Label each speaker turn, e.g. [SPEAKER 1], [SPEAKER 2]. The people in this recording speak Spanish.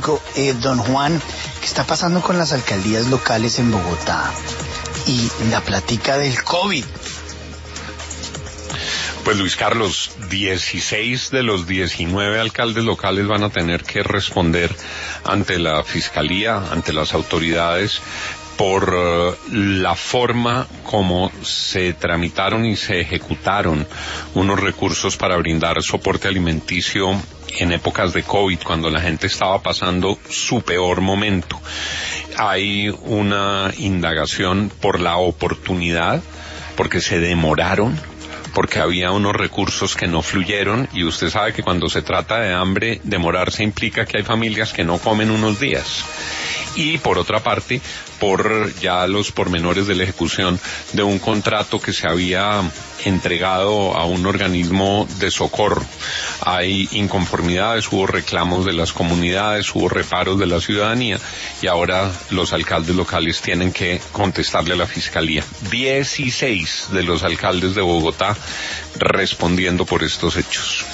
[SPEAKER 1] México. Don Juan, ¿qué está pasando con las alcaldías locales en Bogotá y la plática del COVID?
[SPEAKER 2] Pues Luis Carlos, 16 de los 19 alcaldes locales van a tener que responder ante la Fiscalía, ante las autoridades, por la forma como se tramitaron y se ejecutaron unos recursos para brindar soporte alimenticio en épocas de COVID, cuando la gente estaba pasando su peor momento. Hay una indagación por la oportunidad, porque se demoraron, porque había unos recursos que no fluyeron, y usted sabe que cuando se trata de hambre, demorarse implica que hay familias que no comen unos días. Y por otra parte, por ya los pormenores de la ejecución de un contrato que se había entregado a un organismo de socorro. Hay inconformidades, hubo reclamos de las comunidades, hubo reparos de la ciudadanía, y ahora los alcaldes locales tienen que contestarle a la Fiscalía. 16 de los alcaldes de Bogotá respondiendo por estos hechos.